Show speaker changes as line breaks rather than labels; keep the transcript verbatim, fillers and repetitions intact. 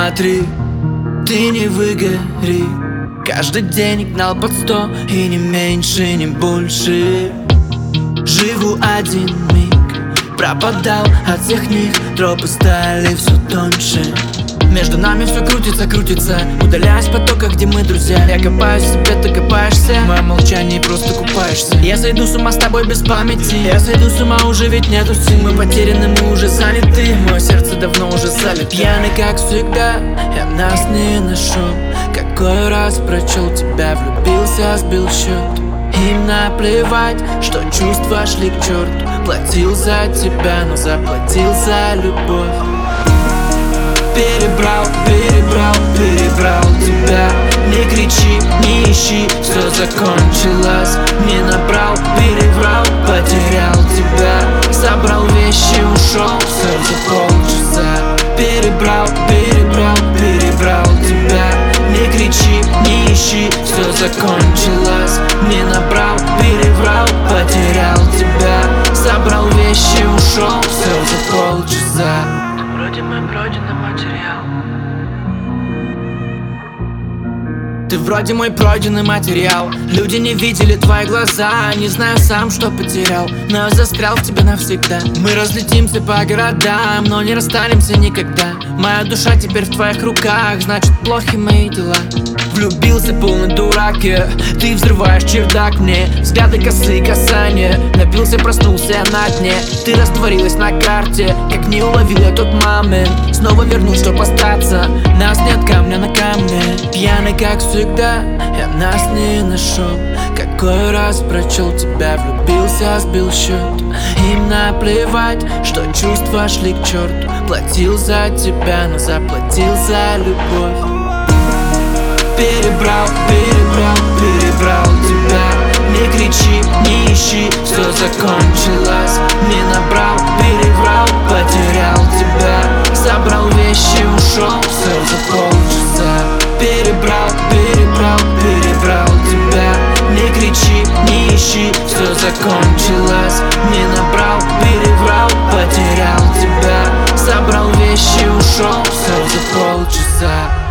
Смотри, ты не выгори. Каждый день гнал под сто, и не меньше, не больше. Живу один миг, пропадал от всех них. Тропы стали все тоньше. Между нами все крутится, крутится, удаляясь в потоках, где мы друзья. Я копаюсь в себе, ты копаешься, в моем молчании просто купаешься. Я сойду с ума с тобой без памяти. Я сойду с ума, уже ведь нету сил. Мы потеряны, мы уже заняты. Мое сердце давно уже залит. Пьяный, как всегда, я нас не нашел. Какой раз прочел тебя, влюбился, сбил счет. Им наплевать, что чувства шли к черту. Платил за тебя, но заплатил за любовь. Перебрал, перебрал, перебрал тебя. Не кричи, не ищи, все закончилось. Не набрал, переврал, потерял тебя. Собрал вещи, ушел, все за полчаса. Перебрал, перебрал, перебрал тебя. Не кричи, не ищи, все закончилось. Не набрал, переврал, потерял тебя. Собрал вещи, ушел, все за полчаса. Вроде мой пройденный материал. Ты вроде мой пройденный материал. Люди не видели твои глаза. Не знаю сам, что потерял, но я застрял в тебе навсегда. Мы разлетимся по городам, но не расстанемся никогда. Моя душа теперь в твоих руках, значит плохи мои дела. Влюбился полный дурак, yeah. Ты взрываешь чердак мне. Взгляды, косые касания. Напился, проснулся на дне. Ты растворилась на карте, как не уловил я тот момент. Снова вернусь, чтоб остаться. Нас нет камня на камне. Пьяный, как всегда, я нас не нашел. Какой раз прочел тебя, влюбился, сбил счет. Им наплевать, что чувства шли к черту. Платил за тебя, но заплатил за любовь. Перебрал, перебрал, перебрал тебя. Не кричи, не ищи, все закончилось. Не набрал, переврал, потерял тебя. Собрал вещи, ушел, все за полчаса. Перебрал, перебрал, перебрал тебя. Не кричи, не ищи, все закончилось. Не набрал, переврал, потерял тебя. Собрал вещи, ушел, все за полчаса.